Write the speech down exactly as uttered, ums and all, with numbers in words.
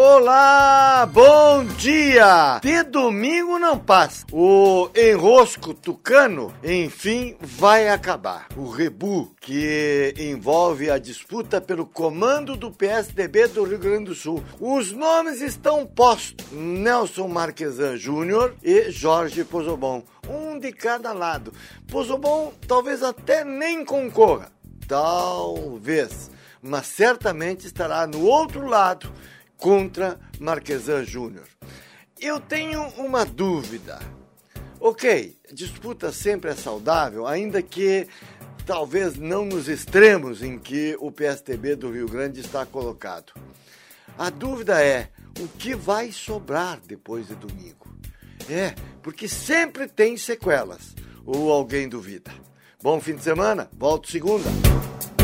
Olá, bom dia! De domingo não passa. O enrosco tucano, enfim, vai acabar. O rebu, que envolve a disputa pelo comando do P S D B do Rio Grande do Sul. Os nomes estão postos. Nelson Marquesan Júnior e Jorge Pozzobon. Um de cada lado. Pozzobon talvez até nem concorra. Talvez. Mas certamente estará no outro lado contra Marquesan Júnior. Eu tenho uma dúvida. Ok, disputa sempre é saudável, ainda que talvez não nos extremos em que o P S D B do Rio Grande está colocado. A dúvida é, o que vai sobrar depois de domingo? É, porque sempre tem sequelas. Ou alguém duvida? Bom fim de semana, volto segunda.